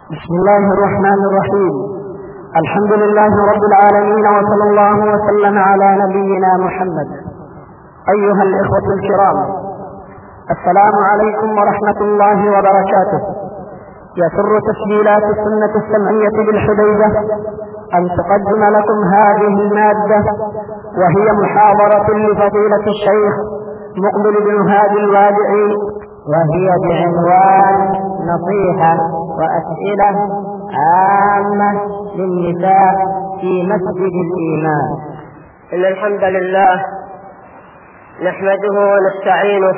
بسم الله الرحمن الرحيم. الحمد لله رب العالمين، وصلى الله وسلم على نبينا محمد. أيها الإخوة الكرام، السلام عليكم ورحمة الله وبركاته. يسر تسجيلات السنة السمعية بالحديدة أن تقدم لكم هذه المادة، وهي محاضرة لفضيلة الشيخ مقبل بن هادي الوادعي، وهي بعنوان نصيحة وأسئلة عامة للنساء في مسجد الإيمان. إن الحمد لله نحمده ونستعينه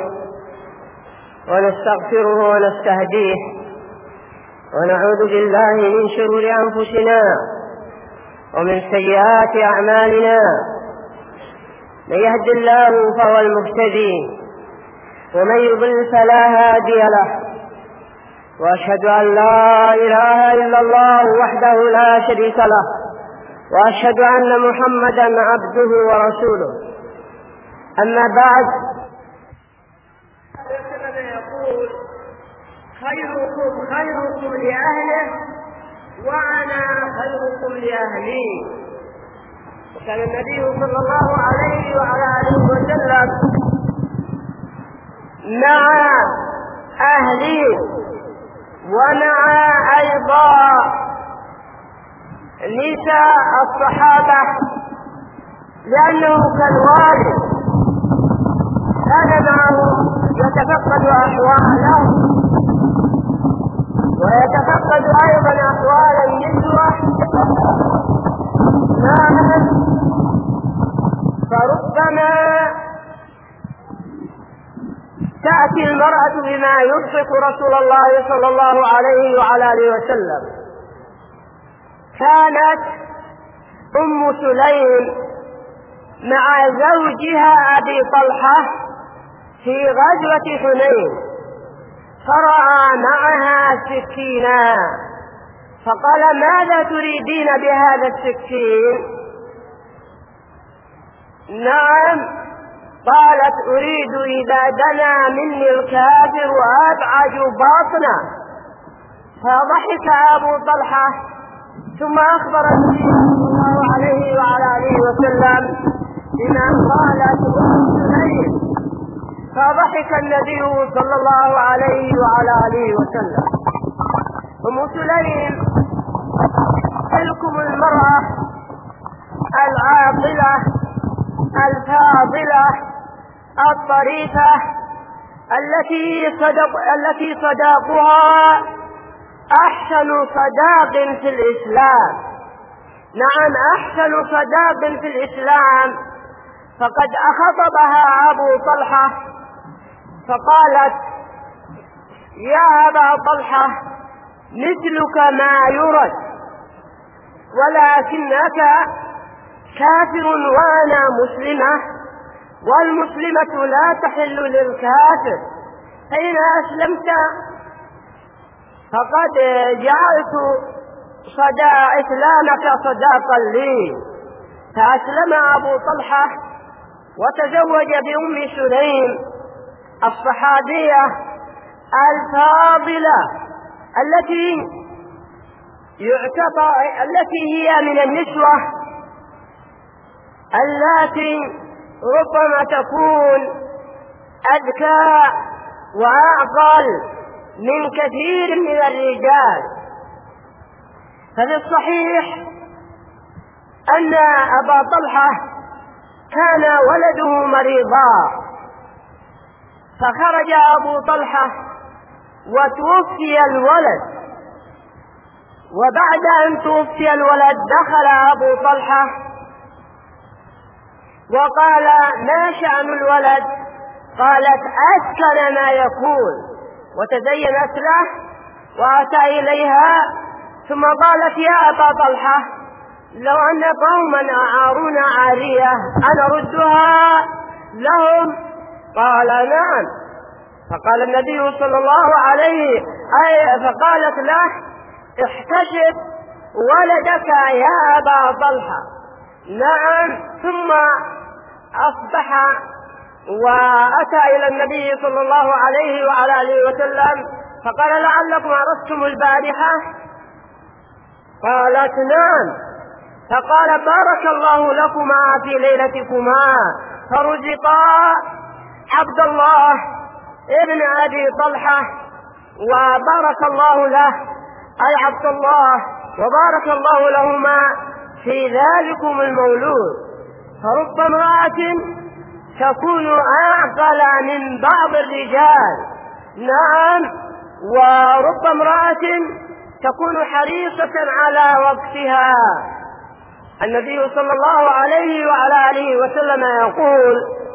ونستغفره ونستهديه، ونعوذ بالله من شرور أنفسنا ومن سيئات أعمالنا. من يهد الله فهو المهتدي، ومن يضلل فلا هادي له، وأشهد أن لا إله إلا الله وحده لا شريك له، وأشهد أن محمدا عبده ورسوله. أما بعد، يقول: خيركم خيركم لأهله وأنا خيركم لأهلي. وكان النبي صلى الله عليه وعلى آله وسلم مع أهله ومع أيضا نساء الصحابة، لأنه كالوالد كان معهم يتفقد أحوالهم ويتفقد أيضا أحوال النسوة معهم. فربما تأتي المرأة بما يضحك رسول الله صلى الله عليه وعلى آله وسلم. كانت أم سليم مع زوجها أبي طلحة في غزوة حنين، فرأى معها سكينا، فقال: ماذا تريدين بهذا السكين؟ نعم، قالت: أريد إذا دنا مني الكافر وأبعد باطنا. فضحك أبو طلحة، ثم أخبر النبي صلى الله عليه وعلى آله وسلم بما قالت أم سليم، فضحك النبي صلى الله عليه وعلى آله وسلم. أم سليم تلكم المرأة العاقلة الفاضلة الطريفة التي صداقها أحسن صداق في الإسلام. نعم، أحسن صداق في الإسلام. فقد أخطبها أبو طلحة فقالت: يا أبا طلحة، مثلك ما يرد، ولكنك كافر وأنا مسلمة، والمسلمة لا تحل للكافر، فإن أسلمت فقد جعلت إسلامك صداقا لي. فأسلم أبو طلحة وتزوج بأم سليم الصحابية الفاضلة التي هي من النسوة التي ربما تكون أذكى وأعقل من كثير من الرجال. ففي الصحيح أن أبا طلحة كان ولده مريضا، فخرج أبو طلحة وتوفي الولد، وبعد أن توفي الولد دخل أبو طلحة وقال: ما شأن الولد؟ قالت: أسكن ما يكون، وتزينت له وأتى إليها، ثم قالت: يا أبا طلحة، لو أن قوما أعارون عارية أنا ردها لهم؟ قال: نعم. فقال النبي صلى الله عليه فقالت له: احتسب ولدك يا أبا طلحة. نعم. ثم أصبح وأتى إلى النبي صلى الله عليه وعلى آله وسلم فقال: لعلكم عرفتم البارحة قالت نعم. فقال بارك الله لكما في ليلتكما، فرزقا عبد الله ابن أبي طلحة، وبارك الله له أي عبد الله، وبارك الله لهما في ذلكم المولود. فرب امرأة تكون أعقل من بعض الرجال، نعم، ورب امرأة تكون حريصة على وقتها. النبي صلى الله عليه وعلى آله وسلم يقول: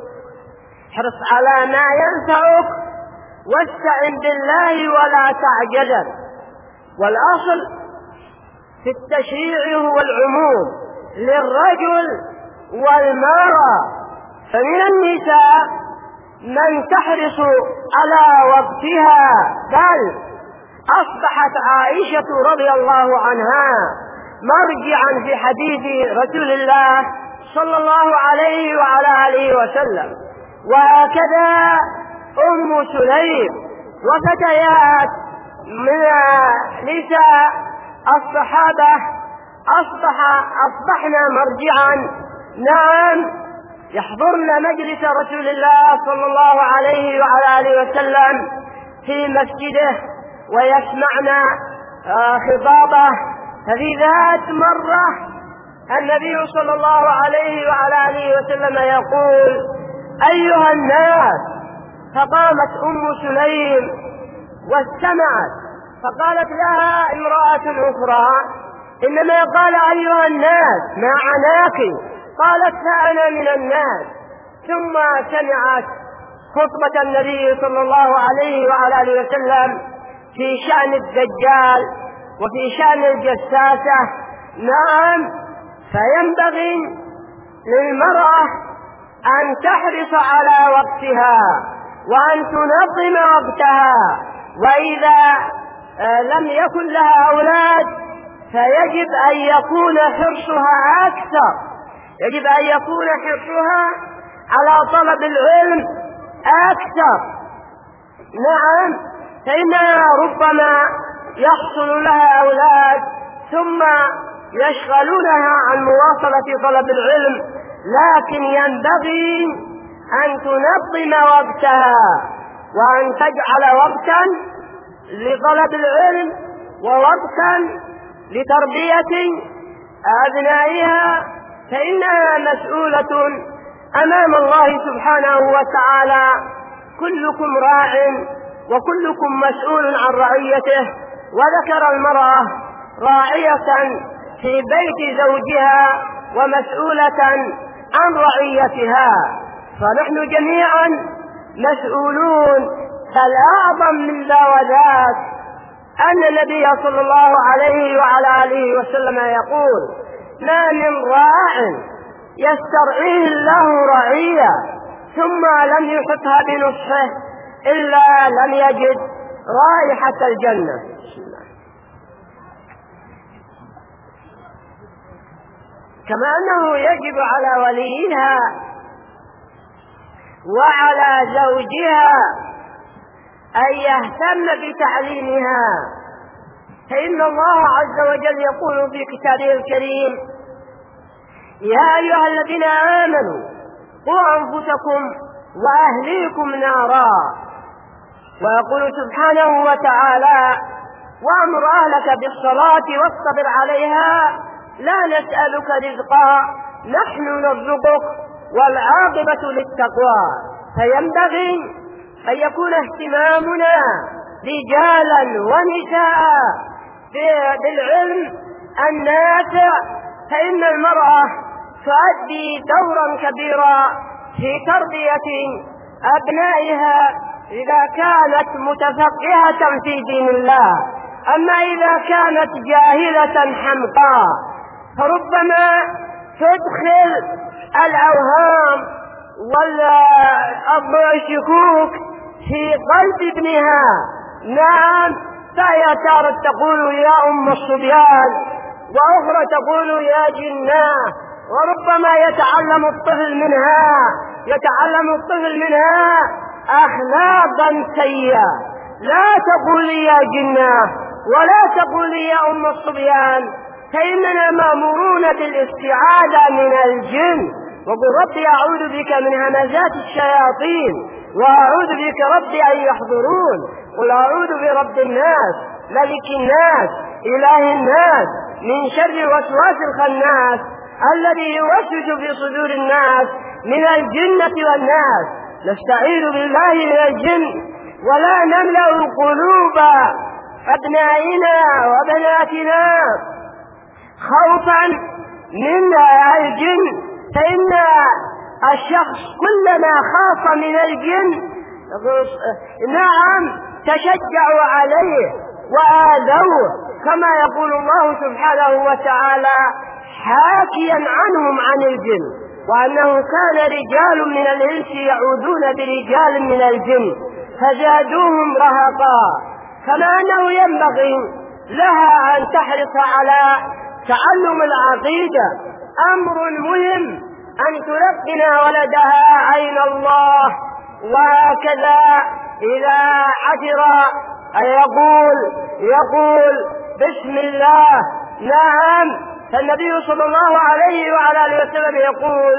احرص على ما ينفعك واستعن بالله ولا تعجل. والأصل في التشريع هو العموم للرجل والمرأة، فمن النساء من تحرص على وقتها، بل أصبحت عائشة رضي الله عنها مرجعا في حديث رسول الله صلى الله عليه وعلى آله وسلم، وهكذا أم سليم وفتيات من نساء الصحابة أصبحنا مرجعا، نعم، يحضرن مجلس رسول الله صلى الله عليه وعلى آله وسلم في مسجده ويسمعن خطابه. ففي ذات مرة النبي صلى الله عليه وعلى آله وسلم يقول: أيها الناس. فقامت أم سليم واستمعت، فقالت لها امرأة أخرى: إنما قال أيها الناس، ما عناك؟ قالت: فأنا من الناس. ثم سمعت خطبة النبي صلى الله عليه وعلى آله وسلم في شأن الدجال وفي شأن الجساسة، نعم. فينبغي للمرأة أن تحرص على وقتها وأن تنظم وقتها، وإذا لم يكن لها أولاد فيجب أن يكون حرصها أكثر، يجب أن يكون حرصها على طلب العلم أكثر، نعم، فإنها ربما يحصل لها أولاد ثم يشغلونها عن مواصلة طلب العلم، لكن ينبغي أن تنظم وقتها وأن تجعل وقتا لطلب العلم ووقتا لتربية أبنائها، فإنها مسؤولة أمام الله سبحانه وتعالى. كلكم راع وكلكم مسؤول عن رعيته. وذكر المرأة راعية في بيت زوجها ومسؤولة عن رعيتها، فنحن جميعا مسؤولون. فالأعظم من ذا وذاك أن النبي صلى الله عليه وعلى آله وسلم يقول: ما من راع يسترعيه الله رعية ثم لم يحطها بنصحه إلا لم يجد رائحة الجنة. كما أنه يجب على وليها وعلى زوجها أن يهتم بتعليمها، فإن الله عز وجل يقول في كتابه الكريم: يا أيها الذين آمنوا قوا أنفسكم وأهليكم نارا. ويقول سبحانه وتعالى: وأمر أهلك بالصلاة واصطبر عليها لا نسألك رزقا نحن نرزقك والعاقبة للتقوى. فينبغي أن يكون اهتمامنا رجالا ونساء بالعلم النافع، فإن المرأة تؤدي دورا كبيرا في تربية أبنائها إذا كانت متفقهة في دين الله. أما إذا كانت جاهلة حمقاء فربما تدخل الأوهام والشكوك في قلب ابنها، نعم، فهي تارة تقول يا أم الصبيان وأخرى تقول يا جناه، وربما يتعلم الطفل منها أخلاقا سيئة. لا تقولي يا جناه ولا تقولي يا أم الصبيان، فإننا مأمورون بالاستعاذة من الجن. وقل ربي أعوذ بك من همزات الشياطين وأعوذ بك ربي أن يحضرون. قل أعوذ برب الناس ملك الناس إله الناس من شر الوسواس الخناس الذي يوسوس في صدور الناس من الجنة والناس. نستعيذ بالله من الجن ولا نملأ قلوب أبنائنا وبناتنا خوفا من الجن، فإن الشخص كلما خاف من الجن نعم تشجعوا عليه وآذوه، كما يقول الله سبحانه وتعالى حاكيا عنهم عن الجن وأنه كان رجال من الإنس يعوذون برجال من الجن فزادوهم رهقا. كما أنه ينبغي لها أن تحرص على تعلم العقيدة، أمر مهم أن تلقن ولدها عين الله، وهكذا إذا عثر يقول بسم الله. نعم، فالنبي صلى الله عليه وعلى آله وسلم يقول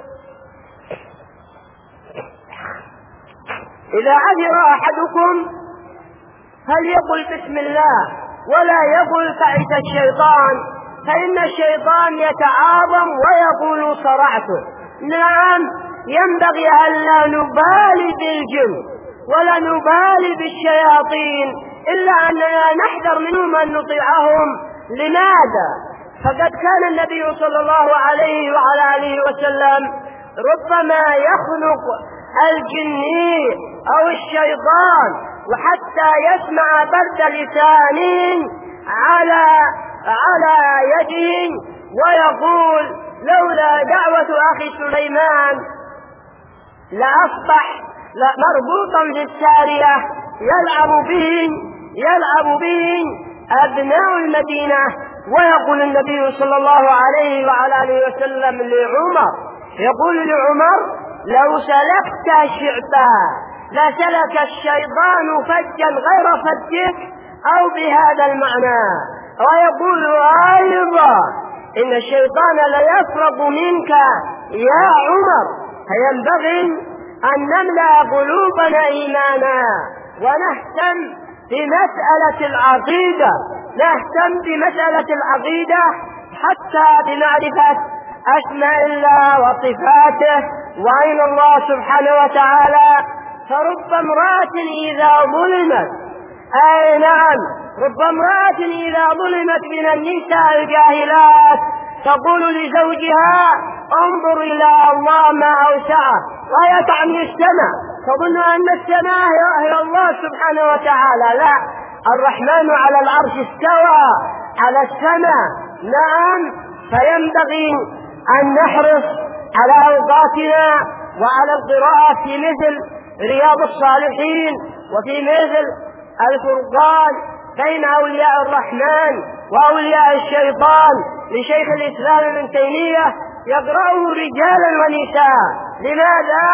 إذا عثر أحدكم فليقل بسم الله ولا يقل تعس الشيطان، فإن الشيطان يتعاظم ويقول صرعته. نعم، ينبغي أن لا نبالي بالجن ولا نبالي بالشياطين، إلا أننا نحذر منهم أن نطيعهم. لماذا؟ فقد كان النبي صلى الله عليه وعلى آله وسلم ربما يخلق الجني أو الشيطان وحتى يسمع برد لسانه على يده ويقول لولا دعوة أخي سليمان لأصبح مربوطا بالسارية يلعب به أبناء المدينة. ويقول النبي صلى الله عليه وعلى آله وسلم لعمر لو سلكت شعبا لسلك الشيطان فجا غير فجك أو بهذا المعنى. ويقول أيضا إن الشيطان ليفرط منك يا عمر، فينبغي أن نملأ قلوبنا إيمانا ونهتم بمسألة العقيدة حتى بمعرفة أسماء الله وصفاته وعين الله سبحانه وتعالى. فرب امرأة إذا ظلمت من النساء الجاهلات تقول لزوجها انظر إلى الله ما أوسعه، وهي تعمي السماء تظن أن السماء هي الله سبحانه وتعالى. لا، الرحمن على العرش استوى على السماء. نعم، فينبغي أن نحرص على أوقاتنا وعلى القراءة في مثل رياض الصالحين وفي مثل الفرقان بين أولياء الرحمن وأولياء الشيطان لشيخ الإسلام ابن تيمية، يقرأه رجالا ونساء. لماذا؟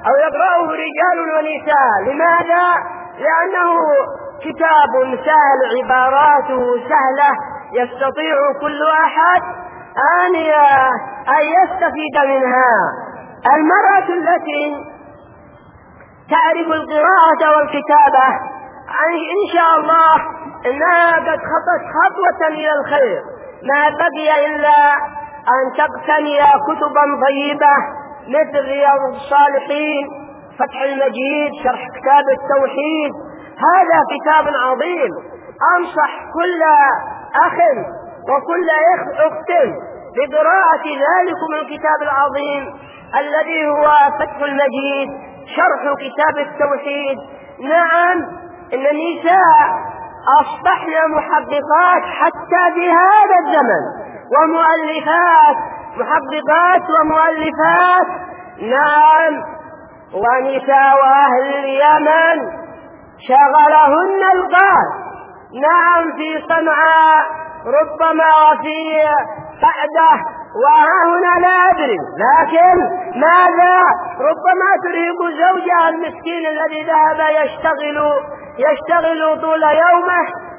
لماذا؟ لأنه كتاب سهل، عباراته سهلة، يستطيع كل أحد أن يستفيد منها. المرأة التي تعرف القراءة والكتابة إن شاء الله إنها قد خطت خطوة إلى الخير، ما بقي إلا أن تقتني كتبا طيبة مثل رياض الصالحين، فتح المجيد، شرح كتاب التوحيد. هذا كتاب عظيم، أنصح كل أخ وكل أخت بقراءة ذلكم الكتاب العظيم الذي هو فتح المجيد، شرح كتاب التوحيد. نعم، إن النساء أصبحن محققات حتى في هذا الزمن، محققات ومؤلفات. نعم، ونساء أهل اليمن شغلهن القاس. نعم، في صنعاء ربما وفي قعدة وهنا لا أدري، لكن ماذا؟ ربما ترهق زوجها المسكين الذي ذهب يشتغل طول يومه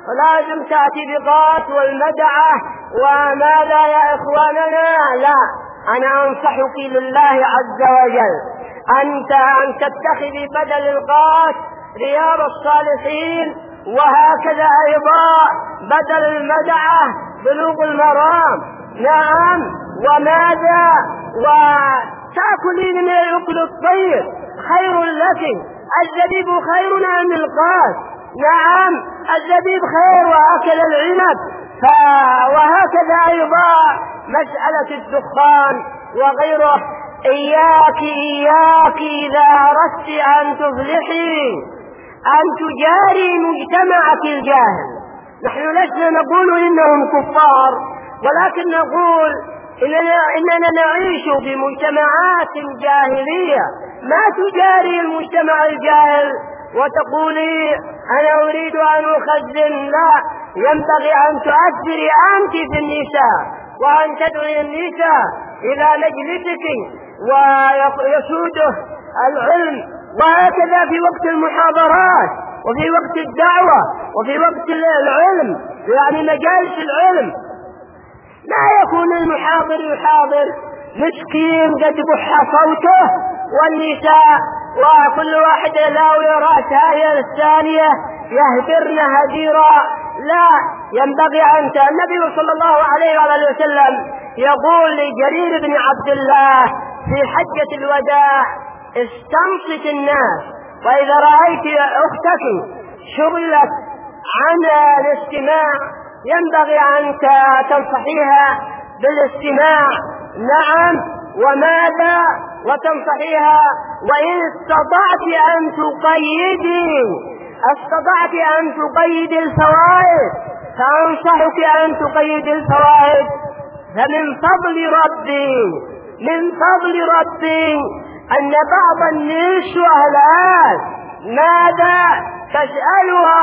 ولازم تأتي بقات والمدعة وماذا يا إخواننا. لا، أنا أنصحك لله عز وجل أن تتخذي بدل القات رياض الصالحين، وهكذا أيضا بدل المدعة بلوغ المرام. نعم، وماذا وتأكلين من الأكل الطيب خير لك. الزبيب خير أم القات؟ نعم، الزبيب خير، وهكذا العنب. وهكذا أيضا مسألة الدخان وغيره. إياك إذا أردت أن تفلحي أن تجاري مجتمعك الجاهل. نحن لسنا نقول إنهم كفار، ولكن نقول إننا نعيش في مجتمعات جاهلية. ما تجاري المجتمع الجاهل وتقولي أنا أريد أن أخزن. لا، ينبغي أن تؤثري أنت في النساء، وأن تدعي النساء إلى مجلسك ويسوده العلم. وهكذا في وقت المحاضرات، وفي وقت الدعوة، وفي وقت العلم، يعني مجالس العلم، لا يكون المحاضر يحاضر مسكين قد بح صوته والنساء وكل واحد لاوي رأسها هي الثانية يهدرن هديرا. لا، ينبغي النبي صلى الله عليه وسلم يقول لجرير بن عبد الله في حجة الوداع: استنصت الناس، وإذا رأيت أختك شغلت عن الاستماع ينبغي أن تنصحيها بالاستماع. نعم، وماذا وتنصحيها. وإن استطعت أن تقيدي الفوائد فأنصحك أن تقيدي الفوائد. فمن فضل ربي أن بعض النسوة الآن ماذا تسألها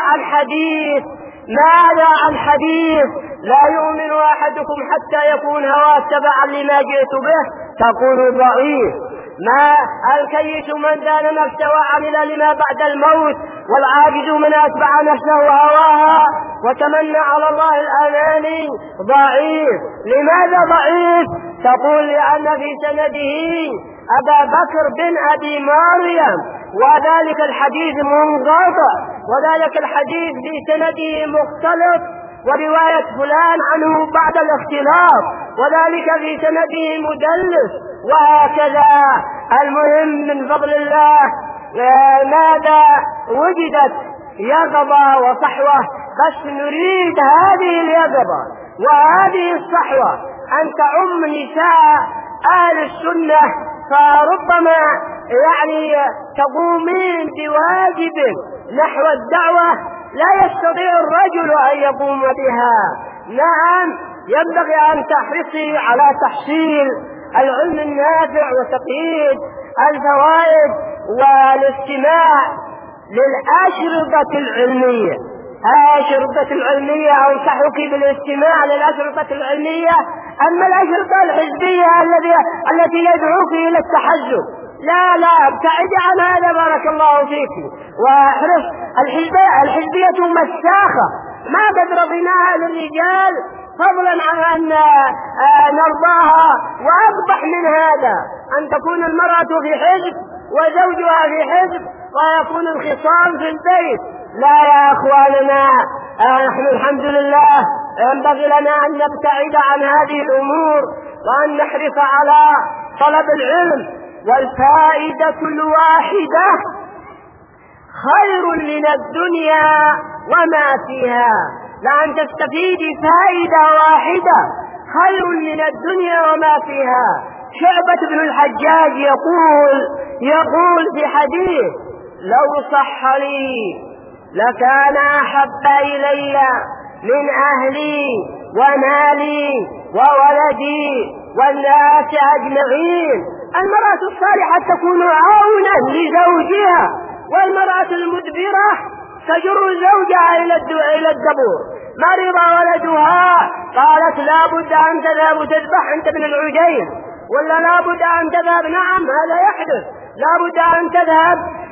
عن حديث لا يؤمن أحدكم حتى يكون هواه تبعا لما جئت به، تقول ضعيف. ما الكيس من دان نفسه وعمل لما بعد الموت، والعاجز من أتبع نفسه هواها وتمنى على الله الأماني. ضعيف. لماذا ضعيف؟ تقول لأن في سنده أبا بكر بن أبي مريم، وذلك الحديث منقطع، وذلك الحديث في سنده مختلط، ورواية فلان عنه بعد الاختلاط، وذلك في سنده مدلس، وهكذا. المهم من فضل الله ماذا وجدت يقظة وصحوة، بس نريد هذه اليقظة وهذه الصحوة أن تعم نساء أهل السنة، فربما تقومين بواجب نحو الدعوة لا يستطيع الرجل أن يقوم بها. نعم، ينبغي أن تحرصي على تحصيل العلم النافع وتقييد الفوائد والاستماع للأشرطة العلمية. أنصحك بالاستماع للأشرطة العلمية. أما الأشرطة الحزبية التي يدعوك إلى التحزب، لا ابتعد عن هذا، بارك الله فيك. واحرص، الحزبية مساخة، ما قد رضيناها للرجال فضلا عن أن نرضاها. وأقبح من هذا أن تكون المرأة في حزب وزوجها في حزب ويكون الخصام في البيت. لا يا أخواننا، نحن الحمد لله ينبغي لنا أن نبتعد عن هذه الأمور وأن نحرص على طلب العلم. والفائدة الواحدة خير من الدنيا وما فيها. لأن تستفيدي فائدة واحدة خير من الدنيا وما فيها. شعبة بن الحجاج يقول في حديث: لو صح لي لكان أحب إلي من أهلي ومالي وولدي والناس أجمعين. المرأة الصالحة تكون عونا لزوجها، والمرأة المدبرة تجر زوجها إلى الدبور. مرض ولدها قالت لا بد أن تذهب تذبح أنت من العجين، ولا لا بد أن تذهب، نعم هذا يحدث، لا بد أن تذهب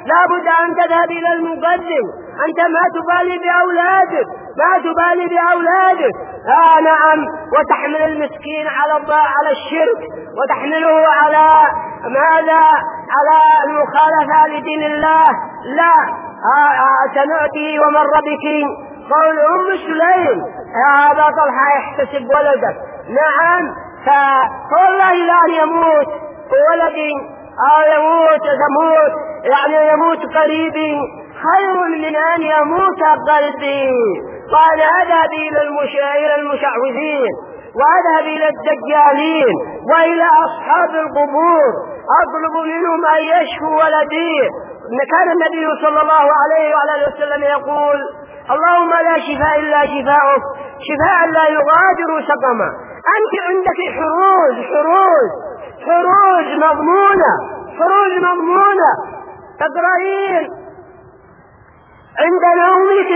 لابد أن تذهب إلى المقدم. أنت ما تبالي بأولادك، ما تبالي بأولادك. نعم، وتحمل المسكين على الشرك، وتحمله على ماذا؟ على المخالفة لدين الله. لا، سنؤتي ومر بك قول أم سليم هذا طلحة يحتسب ولدك. نعم، فوالله لا أن يموت ولدي أو تموت يعني يموت قريبي خير من أن يموت قلبي. قال اذهبي إلى المشعوذين، واذهب إلى الدجالين، وإلى أصحاب القبور، أطلب منهم أن يشفوا ولدي. كان النبي صلى الله عليه وعلى وسلم يقول اللهم لا شفاء إلا شفاؤك، شفاء لا يغادر سقما. أنت عندك حروج مضمونة تقرأين عند نومك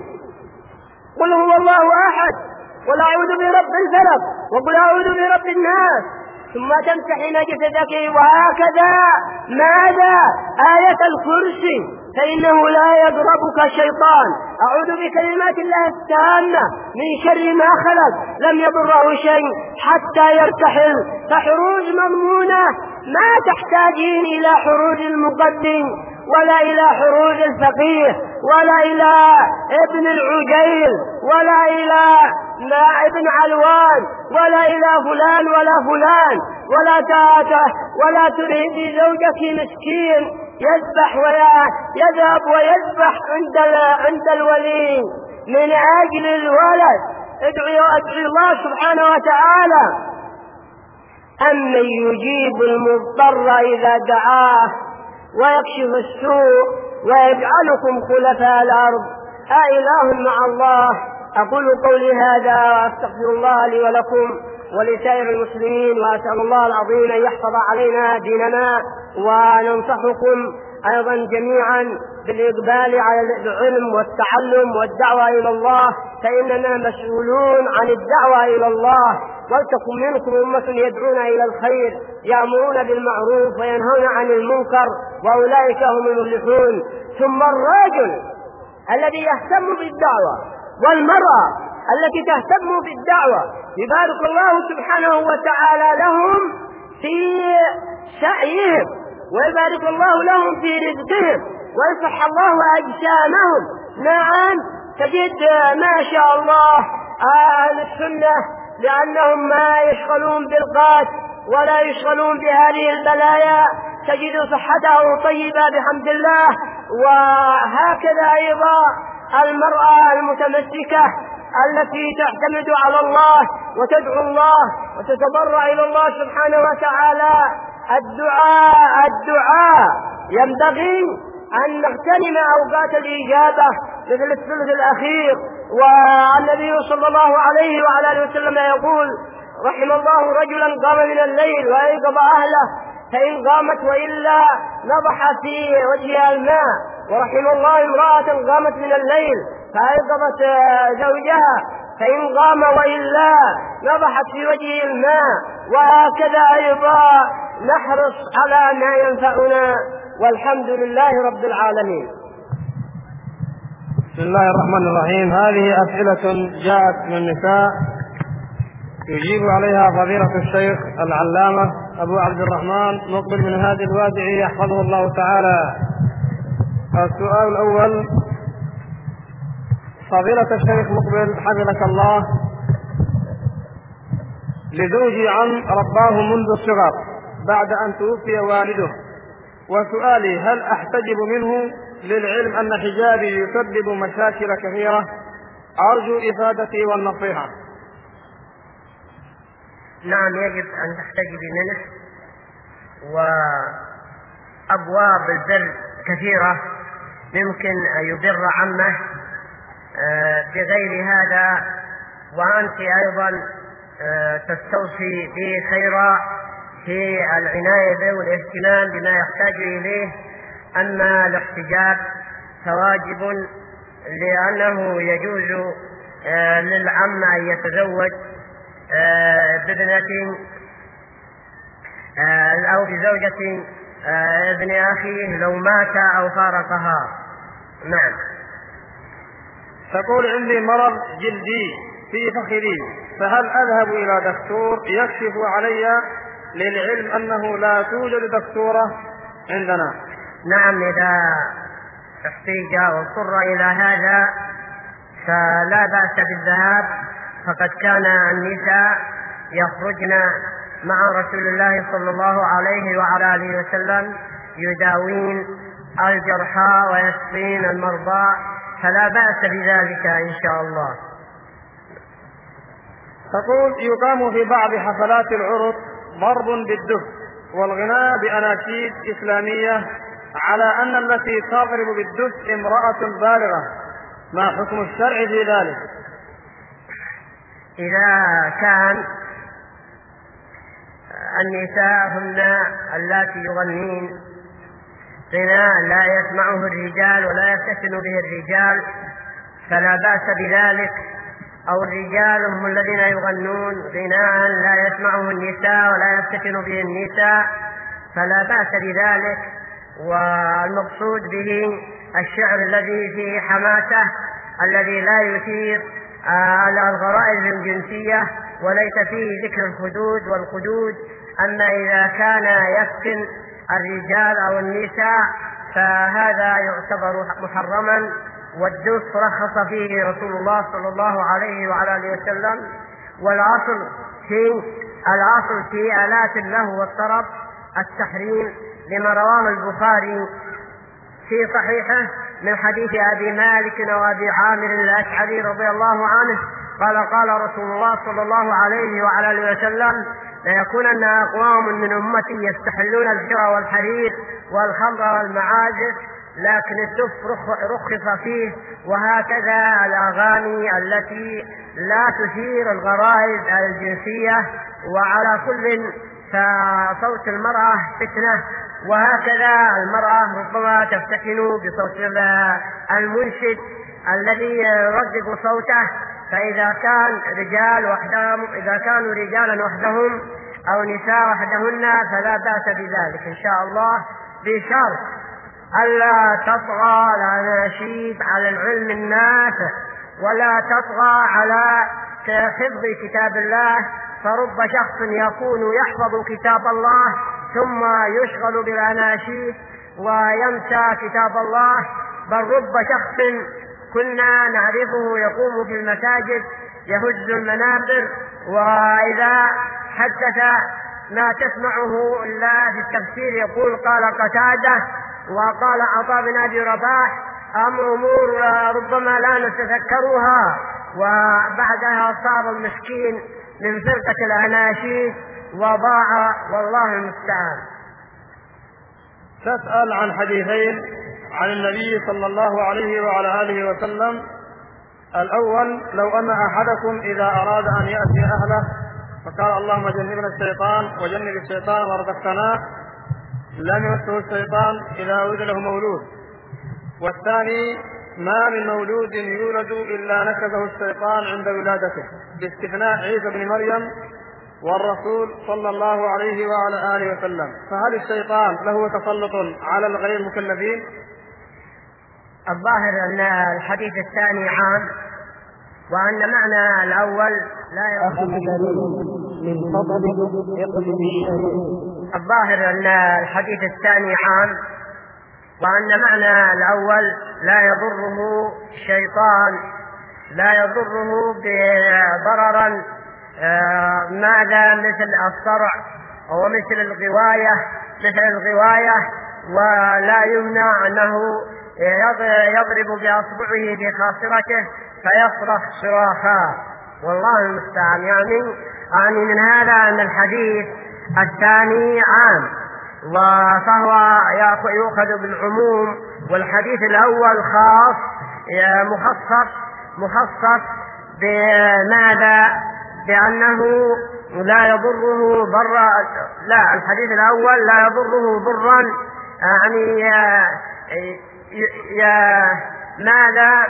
قل هو الله أحد، قل أعوذ برب الفلق، وقل أعوذ برب الناس، ثم تمسحين جسدك، وهكذا ماذا؟ آية الكرسي، فإنه لا يضربك شيطان. أعوذ بكلمات الله التامة من شر ما خلق، لم يضره شيء حتى يرتحل. فحروج مضمونة، ما تحتاجين إلى حروج المقدم، ولا إلى حروج الفقيه، ولا إلى ابن العجيل، ولا إلى ابن علوان، ولا إلى فلان ولا فلان، ولا ترهبي زوجك مسكين يذهب ويذبح عند الولي من أجل الولد. ادعي الله سبحانه وتعالى أمن يجيب المضطر إذا دعاه ويكشف السوء ويجعلكم خلفاء الأرض أإله مع الله. أقول قولي هذا وأستغفر الله لي ولكم ولسائر المسلمين، وأسأل الله العظيم أن يحفظ علينا ديننا، وننصحكم أيضا جميعا بالإقبال على العلم والتعلم والدعوة إلى الله، فإننا مسؤولون عن الدعوة إلى الله. ولتكن منكم أمة يدعون إلى الخير، يأمرون بالمعروف وينهون عن المنكر، وأولئك هم المفلحون. ثم الرجل الذي يهتم بالدعوة، والمرأة التي تهتم بالدعوة، يبارك الله سبحانه وتعالى لهم في سعيهم، ويبارك الله لهم في رزقهم، ويصح الله أجسامهم. نعم، تجد ما شاء الله أهل السنة لأنهم ما يشغلون بالقات ولا يشغلون بهذه البلايا، تجد صحته طيبة بحمد الله. وهكذا أيضا المرأة المتمسكة التي تعتمد على الله وتدعو الله وتتضرع إلى الله سبحانه وتعالى. الدعاء ينبغي أن نغتنم أوقات الإجابة مثل الثلث الأخير. والنبي صلى الله عليه وعلى آله وسلم يقول رحم الله رجلا قام من الليل وأيقظ أهله، فإن قامت وإلا نضح في وجهها الماء. ورحم الله امرأة قامت من الليل فأيقظت زوجها، فإن قام وإلا نضحت في وجهه الماء. وهكذا أيضا نحرص على ما ينفعنا، والحمد لله رب العالمين. بسم الله الرحمن الرحيم. هذه أسئلة جاءت من النساء يجيب عليها فضيلة الشيخ العلامة أبو عبد الرحمن مقبل من هادي الوادعي يحفظه الله تعالى. السؤال الأول: فضيلة الشيخ مقبل حفظك الله، لزوجي عم رباه منذ الصغر بعد أن توفي والده، وسؤالي: هل أحتجب منه للعلم أن حجابي يسبب مشاكل كثيرة؟ أرجو إفادتي والنصيحة. نعم، يجب أن تحتجبي منه، وأبواب البر كثيرة يمكن أن يبر عمه بغير هذا، وأنت أيضا تستوصي به خيرا في العناية به والاهتمام بما يحتاج إليه. أما الاحتجاب فواجب، لأنه يجوز للعم أن يتزوج بابنة أو بزوجة ابن أخيه لو مات أو فارقها. نعم. تقول عندي مرض جلدي في فخذي، فهل أذهب إلى دكتور يكشف علي للعلم أنه لا توجد دكتورة عندنا؟ نعم، إذا احتيج واضطر إلى هذا فلا بأس بالذهاب، فقد كان النساء يخرجن مع رسول الله صلى الله عليه وعلى آله وسلم يداوين الجرحى ويشفين المرضى، فلا بأس بذلك إن شاء الله. تقول يقام في بعض حفلات العرس ضرب بالدف والغناء بأناشيد إسلامية على أن التي تضرب بالدف امرأة بالغة، ما حكم الشرع في ذلك؟ إذا كان النساء هن اللاتي يغنين غناء لا يسمعه الرجال ولا يفتتن به الرجال فلا بأس بذلك، أو الرجال هم الذين يغنون غناء لا يسمعه النساء ولا يفتتن به النساء فلا بأس بذلك. والمقصود به الشعر الذي فيه حماسة، الذي لا يثير على الغرائز الجنسية وليس فيه ذكر الخدود والقدود. أما إذا كان يفتن الرجال أو النساء فهذا يعتبر محرما، والدف رخص فيه رسول الله صلى الله عليه وعلى آله وسلم. والأصل في آلات اللهو والطرب التحريم، لما رواه البخاري في صحيحه من حديث أبي مالك وأبي عامر الأشعري رضي الله عنه قال رسول الله صلى الله عليه وعلى آله وسلم: ليكونن أقوام من أمتي يستحلون الحرى والحرير والخمر والمعازف، لكن الدف رخص فيه، وهكذا الأغاني التي لا تثير الغرائز الجنسية. وعلى كل فصوت المرأة فتنة، وهكذا المرأة ربما تفتتن بصوت المنشد الذي يردد صوته. فإذا كانوا رجالا وحدهم أو نساء وحدهن فلا بأس بذلك إن شاء الله، بشرط ألا تطغى الأناشيد على العلم النافع ولا تطغى على حفظ كتاب الله. فرب شخص يكون يحفظ كتاب الله ثم يشغل بالأناشيد وينسى كتاب الله، بل رب شخص كنا نعرفه يقوم في المساجد يهز المنابر، وإذا حدث ما تسمعه إلا في التفسير يقول قال قتادة وقال عطاء بن أبي رباح، أمور ربما لا نتذكرها، وبعدها صار المسكين من فرقة الأناشيد وضاع، والله المستعان. تسأل عن حديثين عن النبي صلى الله عليه وعلى آله وسلم. الأول: لو أن أحدكم إذا أراد أن يأتي أهله فقال اللهم جنبنا الشيطان وجنب الشيطان ما رزقتنا، لم يمسه الشيطان إذا ولد له مولود. والثاني: ما من مولود يولد إلا نكبه الشيطان عند ولادته، باستثناء عيسى بن مريم والرسول صلى الله عليه وعلى آله وسلم. فهل الشيطان له تسلط على الغير المكلفين؟ الظاهر أن الحديث الثاني عام، وأن معنى الأول لا الظاهر أن الحديث الثاني عام، وأن معنى الأول لا يضره شيطان، لا يضره بضررا ماذا مثل الصرع ومثل الغواية، ولا يمنع أنه يضرب بأصبعه بخاصرته فيصرخ صراخا، والله المستعان. يعني من هذا أن الحديث الثاني عام، فهو يؤخذ بالعموم، والحديث الأول خاص مخصص بماذا؟ بأنه لا يضره ضرا. لا، الحديث الأول لا يضره ضرا، ماذا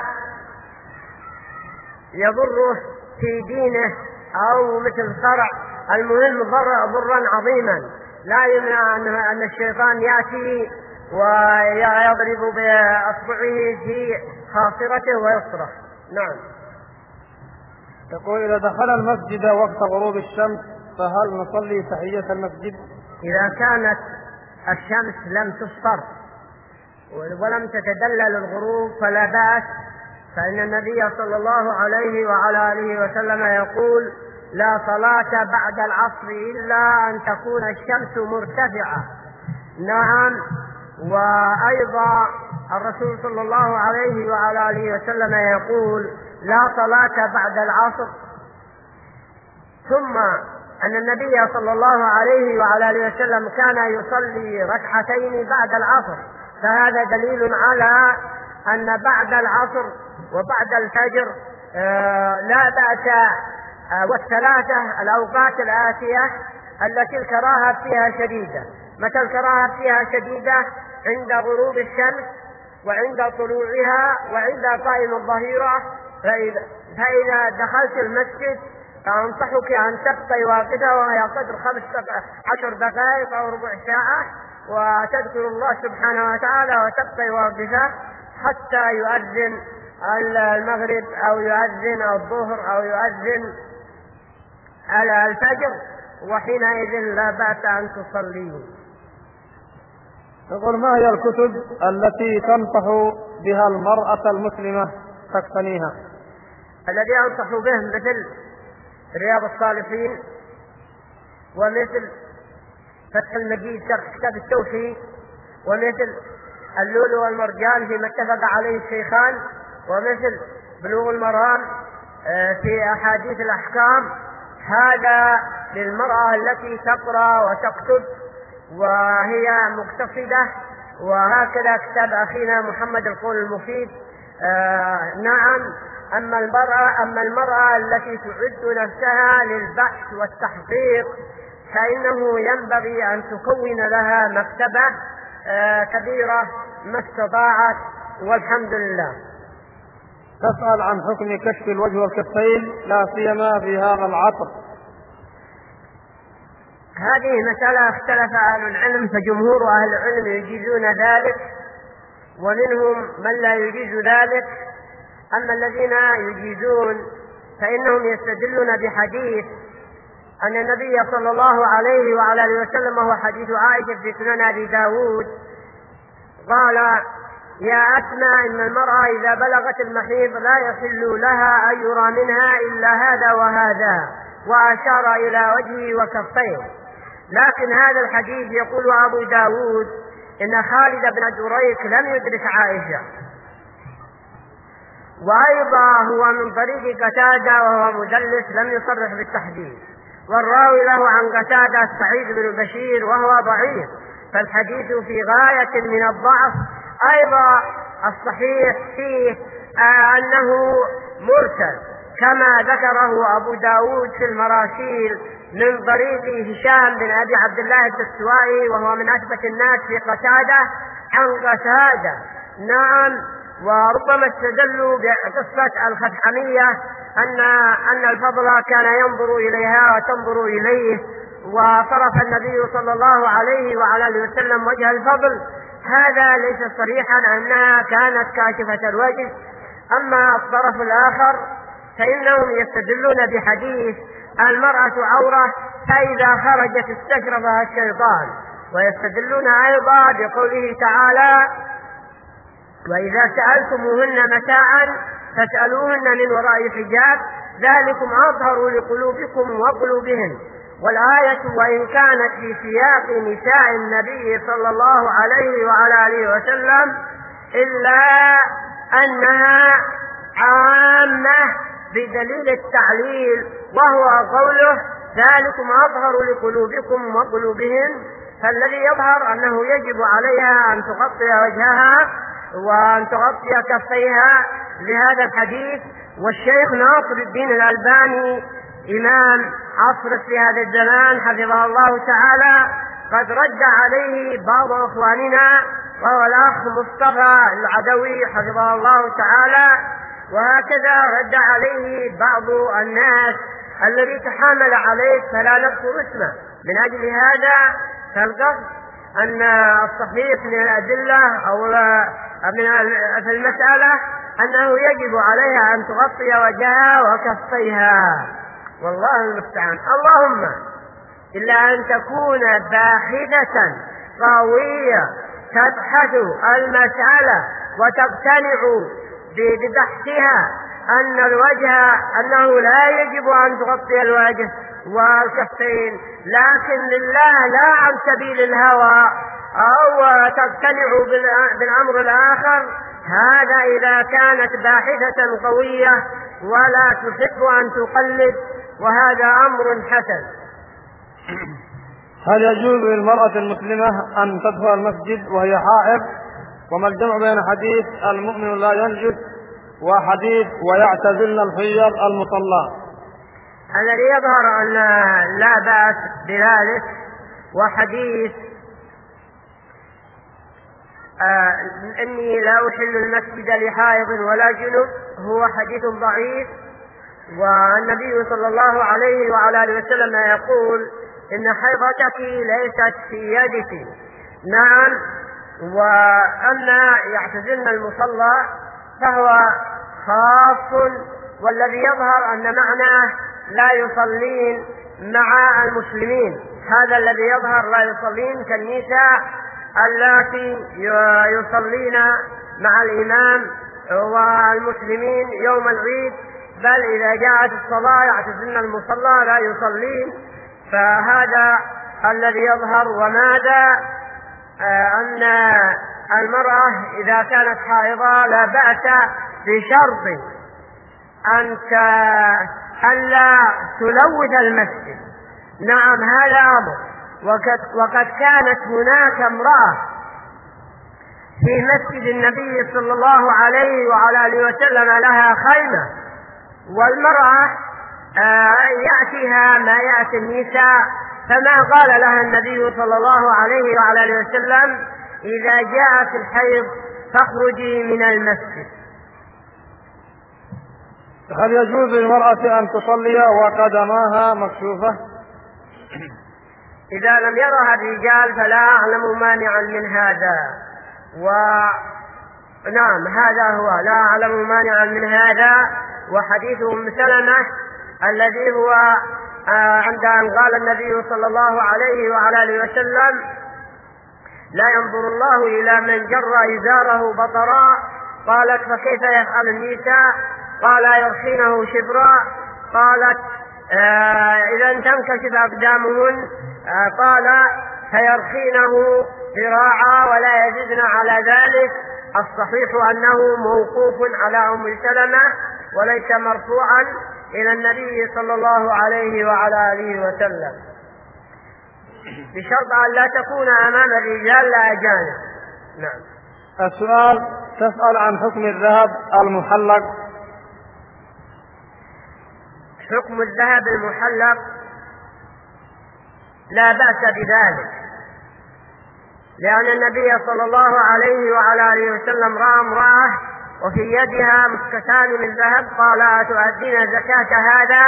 يضره في دينه أو مثل صرع، المهم ضرا عظيما. لا يمنع أن الشيطان يأتي ويضرب بأصبعه في خاصرته ويصرخ. نعم. يقول: إذا دخل المسجد وقت غروب الشمس فهل نصلي تحية المسجد؟ إذا كانت الشمس لم تصفر ولم تتدلل الغروب فلا بأس، فإن النبي صلى الله عليه وعلى آله وسلم يقول: لا صلاة بعد العصر إلا أن تكون الشمس مرتفعة. نعم. وأيضا الرسول صلى الله عليه وعلى آله وسلم يقول: لا صلاة بعد العصر. ثم أن النبي صلى الله عليه وعلى آله وسلم كان يصلي ركعتين بعد العصر، فهذا دليل على أن بعد العصر وبعد الفجر لا بأس. والثلاثة الأوقات الآتية التي الكراهة فيها شديدة. متى الكراهة فيها شديدة؟ عند غروب الشمس وعند طلوعها وعند قائم الظهيرة. فإذا دخلت المسجد فأنصحك أن تبقي واقفة وهي قدر 15 دقائق أو ربع ساعة، وتذكر الله سبحانه وتعالى وتبقي واقفة حتى يؤذن المغرب أو يؤذن الظهر أو يؤذن الفجر، وحينئذ لا بأس أن تصلي. يقول: ما هي الكتب التي تنصح بها المرأة المسلمة تقتنيها؟ الذي أنصح به مثل رياض الصالحين، ومثل فتح المجيد شرح كتاب التوحيد، ومثل اللؤلؤ والمرجان فيما اتفق عليه الشيخان، ومثل بلوغ المرام في أحاديث الأحكام. هذا للمرأة التي تقرأ وتكتب وهي مقتصدة. وهكذا كتاب أخينا محمد القول المفيد. نعم. أما المرأة التي تعد نفسها للبحث والتحقيق فإنه ينبغي أن تكون لها مكتبة كبيرة ما استطاعت، والحمد لله. تسأل عن حكم كشف الوجه والكفين لا سيما في هذا العصر. هذه مسألة اختلف أهل العلم، فجمهور أهل العلم يجيزون ذلك ومنهم من لا يجيز ذلك. أما الذين يجيزون فإنهم يستدلون بحديث أن النبي صلى الله عليه وعلى آله وسلم، وهو حديث عائشة في سنن أبي داود، قال: يا أسماء، إن المرأة إذا بلغت المحيض لا يحل لها أن يرى منها إلا هذا وهذا، وأشار إلى وجهه وكفيه. لكن هذا الحديث يقول أبو داود إن خالد بن دريك لم يدرك عائشة، وأيضا هو من طريق قتادة وهو مدلس لم يصرح بالتحديث، والراوي له عن قتادة سعيد بن بشير وهو ضعيف، فالحديث في غاية من الضعف. أيضا الصحيح فيه أنه مرسل كما ذكره أبو داود في المراسيل من طريق هشام بن أبي عبد الله الدستوائي، وهو من أثبت الناس في قتادة عن قتادة. نعم. وربما استدلوا بقصة الخثعمية أن الفضل كان ينظر إليها وتنظر إليه، وصرف النبي صلى الله عليه وعلى آله وسلم وجه الفضل. هذا ليس صريحا أنها كانت كاشفة الوجه. أما الطرف الآخر فإنهم يستدلون بحديث المرأة عورة فإذا خرجت استشرفها الشيطان، ويستدلون أيضا بقوله تعالى: وإذا سألتموهن متاعا فاسألوهن من وراء حجاب ذلكم أطهر لقلوبكم وقلوبهن. والآية وإن كانت في سياق نساء النبي صلى الله عليه وعلى آله وسلم إلا أنها عامة بدليل التعليل، وهو قوله: ذلكم أطهر لقلوبكم وقلوبهن. فالذي يظهر أنه يجب عليها أن تغطي وجهها وأن تغطي كفيها لهذا الحديث. والشيخ ناصر الدين الألباني إمام عصر في هذا الزمان حفظه الله تعالى قد رد عليه بعض إخواننا، وهو الأخ مصطفى العدوي حفظه الله تعالى، وهكذا رد عليه بعض الناس الذي تحامل عليه فلا نذكر اسمه. من أجل هذا كالقصد، أن الصحيح من الأدلة أو في المسألة أنه يجب عليها أن تغطي وجهها وكفيها، والله المستعان. اللهم إلا أن تكون باحثة قوية تبحث المسألة وتقتنع ببحثها أن الوجه أنه لا يجب أن تغطي الوجه والكفين، لكن لله لا عن سبيل الهوى، أو تقتنع بالأمر الآخر. هذا إذا كانت باحثة قوية ولا تحب أن تقلد، وهذا أمر حسن. هل يجوز للمرأة المسلمة أن تدخل المسجد وهي حائض؟ وما الجمع بين حديث المؤمن لا ينجس وحديث ويعتزلن الحيض المصلى؟ الذي يظهر أن لا بأس بذلك، وحديث إني لا أحل المسجد لحائض ولا جنب هو حديث ضعيف. والنبي صلى الله عليه وعلى آله وسلم يقول إن حيضتك ليست في يدك. نعم. وأن يعتزلن المصلى فهو خاص، والذي يظهر أن معناه لا يصلين مع المسلمين، هذا الذي يظهر، لا يصلين كالنساء اللاتي يصلين مع الإمام والمسلمين يوم العيد، بل إذا جاءت الصلاة يعتزلن المصلى لا يصلين. فهذا الذي يظهر. وماذا أن المرأة إذا كانت حائضة لا بأس بشرط أن لا تلوث المسجد. نعم، هذا أمر. وقد كانت هناك امرأة في مسجد النبي صلى الله عليه وعلى آله وسلم لها خيمة، والمرأة يأتيها ما يأتي النساء، فما قال لها النبي صلى الله عليه وعلى آله وسلم إذا جاءت الحيض فاخرجي من المسجد. هل يجوز للمرأة أن تصلي وقدماها مكشوفة؟ إذا لم يرها الرجال فلا أعلم مانعا من هذا. ونعم، هذا هو، لا أعلم مانعا من هذا. وحديث أم سلمة الذي هو عند أن قال النبي صلى الله عليه وعلى آله وسلم لا ينظر الله إلى من جر إزاره بطرا، قالت فكيف يفعل النساء؟ قال يرخينه شبرا. قالت إذا تنكشف أقدامهن، قال فيرخينه ذراعا ولا يزدن على ذلك. الصحيح أنه موقوف على أم سلمة وليس مرفوعا إلى النبي صلى الله عليه وعلى آله وسلم، بشرط أن لا تكون أمام الرجال لا أجانب. نعم. السؤال: تسأل عن حكم الذهب المحلق. حكم الذهب المحلق لا بأس بذلك، لأن النبي صلى الله عليه وعلى آله وسلم رأى امرأة وفي يدها مسكتان من ذهب، قال أتؤدين زكاة هذا؟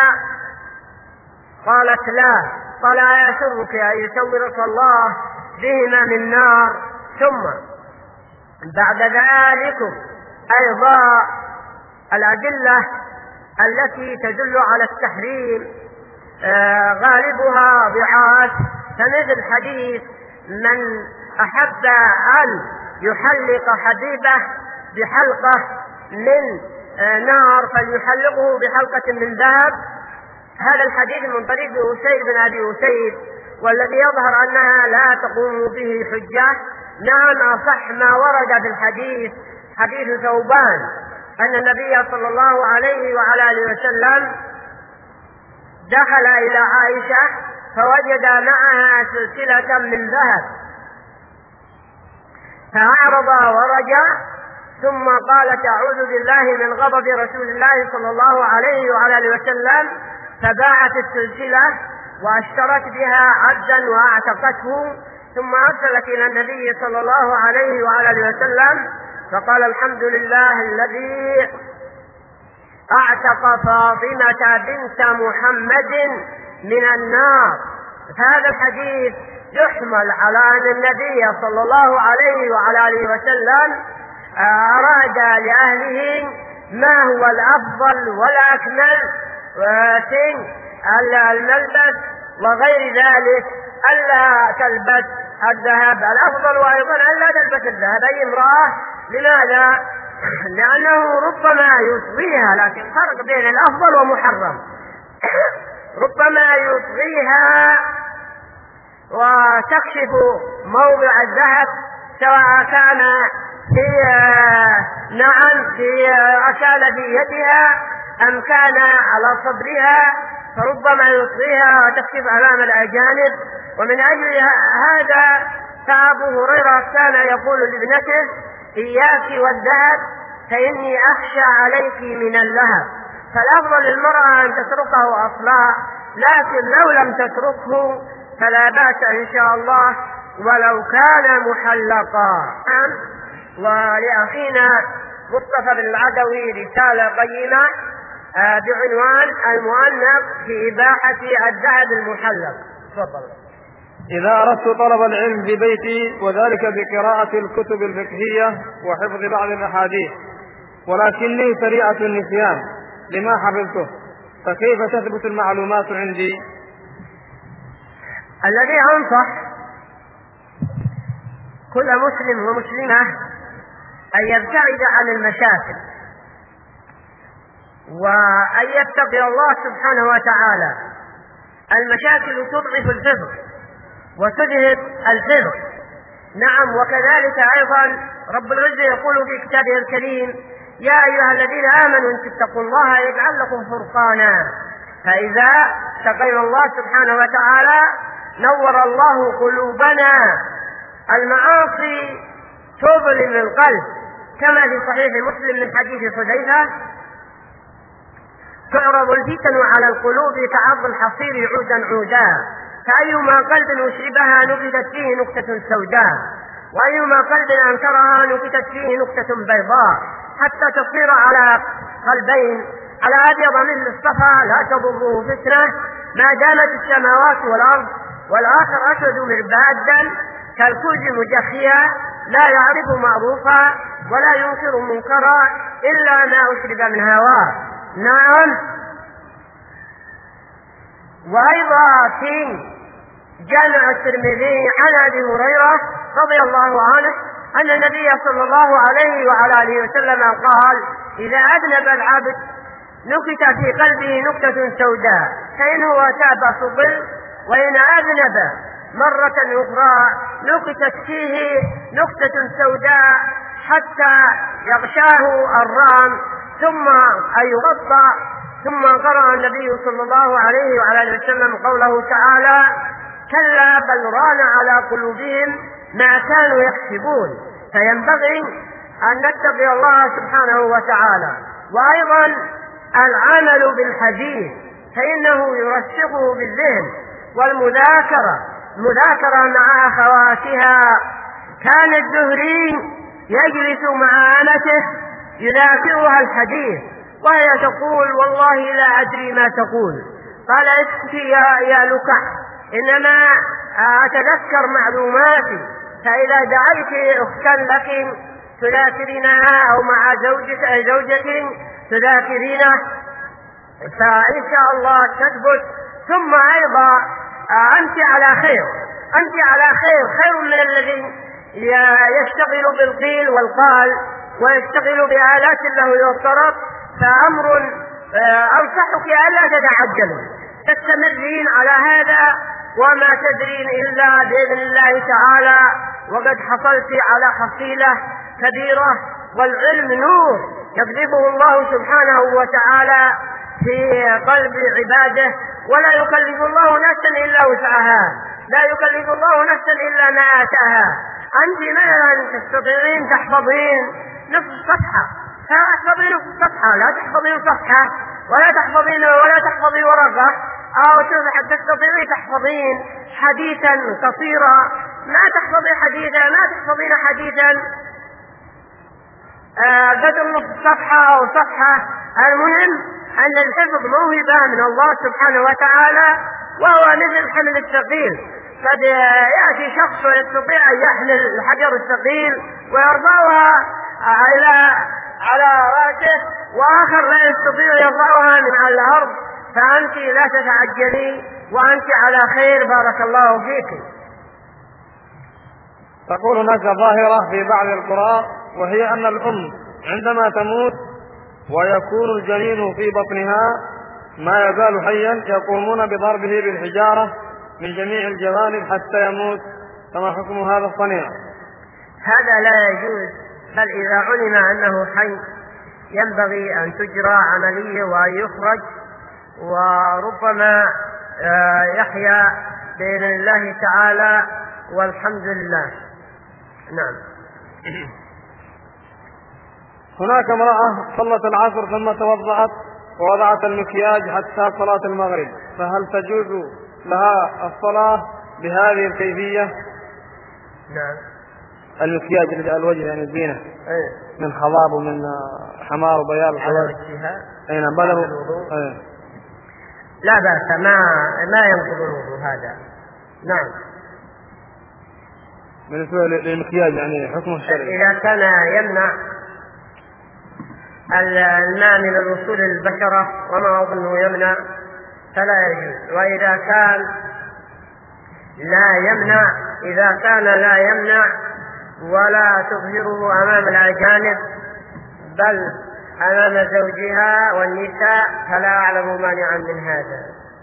قالت لا. قال أيسرك أن يسورك الله بهما من نار؟ ثم بعد ذلك أيضا الأدلة التي تدل على التحريم غالبها ضعاف، فمثل حديث من أحب أن يحلق حبيبه بحلقة من نار فليحلقه بحلقة من ذهب. هذا الحديث من طريق أسيد بن أبي أسيد، والذي يظهر أنها لا تقوم به حجة. نعم، أصح ما ورد في الحديث حديث ثوبان أن النبي صلى الله عليه وعلى آله وسلم دخل إلى عائشة فوجد معها سلسلة من ذهب، فأعرض ورجع، ثم قالت أعوذ بالله من غضب رسول الله صلى الله عليه وعلى آله وسلم، فباعت السلسلة واشترت بها عبدا وأعتقته، ثم أرسلت إلى النبي صلى الله عليه وعلى آله وسلم فقال الحمد لله الذي أعتق فاطمة بنت محمد من النار. فهذا الحديث يحمل على أن النبي صلى الله عليه وعلى آله وسلم أراد لأهله ما هو الأفضل والأكمل الملبس وغير ذلك، ألا تلبس الذهب، الأفضل وأيضا ألا تلبس الذهب أي امرأة. لماذا؟ لأنه ربما يطغيها، لكن فرق بين الأفضل ومحرم. ربما يطغيها وتكشف موضع الذهب، سواء كان كان في يدها أم كان على صدرها، فربما يطغيها وتكشف أمام الأجانب. ومن أجل هذا فأبو هريرة كان يقول لابنته: إياك والذهب فإني أخشى عليك من اللهب. فالأفضل للمرأة أن تتركه أصلا، لكن لو لم تتركه فلا بأس إن شاء الله ولو كان محلقا. ولأخينا مصطفى بن العدوي رسالة قيمة بعنوان المؤنق في إباحة الذهب المحلق. تفضل. إذا أردت طلب العلم في بيتي وذلك بقراءة الكتب الفقهية وحفظ بعض الأحاديث، ولكني سريعة النسيان لما حفظته، فكيف تثبت المعلومات عندي؟ الذي أنصح كل مسلم ومسلمة أن يبتعد عن المشاكل وأن يتقي الله سبحانه وتعالى. المشاكل تضعف الحفظ وتذهب الحفظ. نعم، وكذلك أيضا رب العزة يقول في كتابه الكريم: يا أيها الذين آمنوا إن تتقوا الله يجعل لكم فرقانا. فإذا اتقينا الله سبحانه وتعالى نور الله قلوبنا. المعاصي تظلم القلب، كما في صحيح مسلم من حديث حذيفة: تعرض الفتن على القلوب كعرض الحصير عودا عودا، فأيما قلب أشربها نكتت فيه نكتة سوداء، وأيما قلب أنكرها نكتت فيه نكتة بيضاء، حتى تصير على قلبين: على أبيض مثل الصفا لا تضره فتنة ما دامت السماوات والأرض، والآخر أسود مربادا كالكوز مجخيا لا يعرف معروفا ولا ينكر منكرا إلا ما أشرب من هواه. نعم. وأيضا في جامع الترمذي عن أبي هريرة رضي الله عنه أن النبي صلى الله عليه وعلى آله وسلم قال: إذا أذنب العبد نكت في قلبه نكتة سوداء فإن هو تاب فضل، وإن أذنب مرة أخرى نكتت فيه نكتة سوداء حتى يغشاه الرام ثم أن يغطى. ثم قرأ النبي صلى الله عليه وعلى آله وسلم قوله تعالى: كلا بل ران على قلوبهم ما كانوا يكسبون. فينبغي أن نتقي الله سبحانه وتعالى. وأيضا العمل بالحديث فإنه يرسخه بالذهن. والمذاكرة مع أخواتها. كان الزهري يجلس مع أمته يذاكرها الحديث وهي تقول: والله لا أدري ما تقول. قال: اسكتي يا لكع، إنما أتذكر معلوماتي. فإذا دعيت أختا لك تذاكرينها أو مع زوجة تذاكرينه فإن شاء الله تثبت. ثم أيضا أنت على خير من الذي يشتغل بالقيل والقال ويشتغل بآلات اللهو والطرب. فأمر أنصحك ألا تتعجلوا، تستمرين على هذا وما تدرين إلا بإذن الله تعالى، وقد حصلت على حصيلة كبيرة. والعلم نور يقذفه الله سبحانه وتعالى في قلب عباده، ولا يكلف الله نفسا إلا وسعها، لا يكلف الله نفسا إلا ما آتاها. أنت مثلا تستطيعين تحفظين نصف صفحة، فتحفظين نصف صفحة، لا تحفظين صفحة ولا تحفظين ورقة، أو تستطيعين تحفظين حديثا قصيرا، ما تحفظين حديثا بدل نصف صفحة أو صفحة. المهم أن الحفظ موهبة من الله سبحانه وتعالى، وهو مثل حمل الثقيل. قد يأتي شخص ويستطيع أن يحمل الحجر الثقيل ويرفعها على رأسه، وآخر لا يستطيع يرفعها من على الأرض، فأنت لا تتعجلي وأنت على خير، بارك الله فيك. تقول هناك ظاهرة في بعض القرى، وهي أن الأم عندما تموت ويكون الجنين في بطنها ما يزال حيا يقومون بضربه بالحجارة من جميع الجوانب حتى يموت، فما حكم هذا الصنيع؟ هذا لا يجوز، بل إذا علم أنه حي ينبغي أن تجرى عملية وأن يخرج، وربما يحيا بإذن الله تعالى، والحمد لله. نعم. هناك امرأة صلت العصر ثم توضأت ووضعت المكياج حتى صلاة المغرب، فهل تجوز لها الصلاة بهذه الكيفية؟ نعم. المكياج الوجه يعني الزينة من خضاب ومن حمار وبياض الحوار أين بدل لا بأس، ما ينقض الوضوء هذا. نعم. بالنسبة للمكياج يعني حكم الشرعي إذا كان يمنع الماء من الوصول للبشرة وما أظنه يمنع فلا يجوز، وإذا كان لا يمنع ولا تظهره أمام الأجانب بل أمام زوجها والنساء فلا أعلم مانعا من هذا.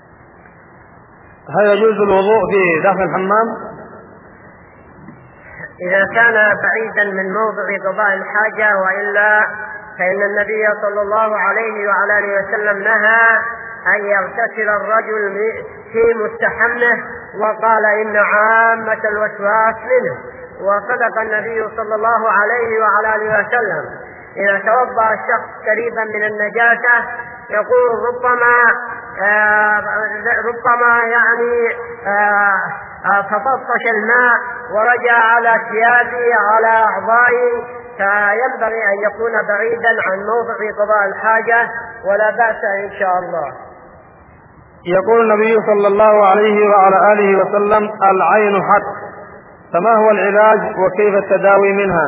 هل يجوز الوضوء في داخل الحمام؟ إذا كان بعيدا من موضع قضاء الحاجة، وإلا فإن النبي صلى الله عليه وعلى آله وسلم نهى أن يغتسل الرجل في مستحمه، وقال إن عامة الوسواس منه، وصدق النبي صلى الله عليه وعلى آله وسلم. إذا توضأ الشخص قريبا من النجاسة يقول ربما يعني تفطش الماء ورجع على ثيابه على أعضائه، فينبغي أن يكون بعيدا عن موضع قضاء الحاجة ولا بأس إن شاء الله. يقول النبي صلى الله عليه وعلى آله وسلم العين حق، فما هو العلاج وكيف التداوي منها؟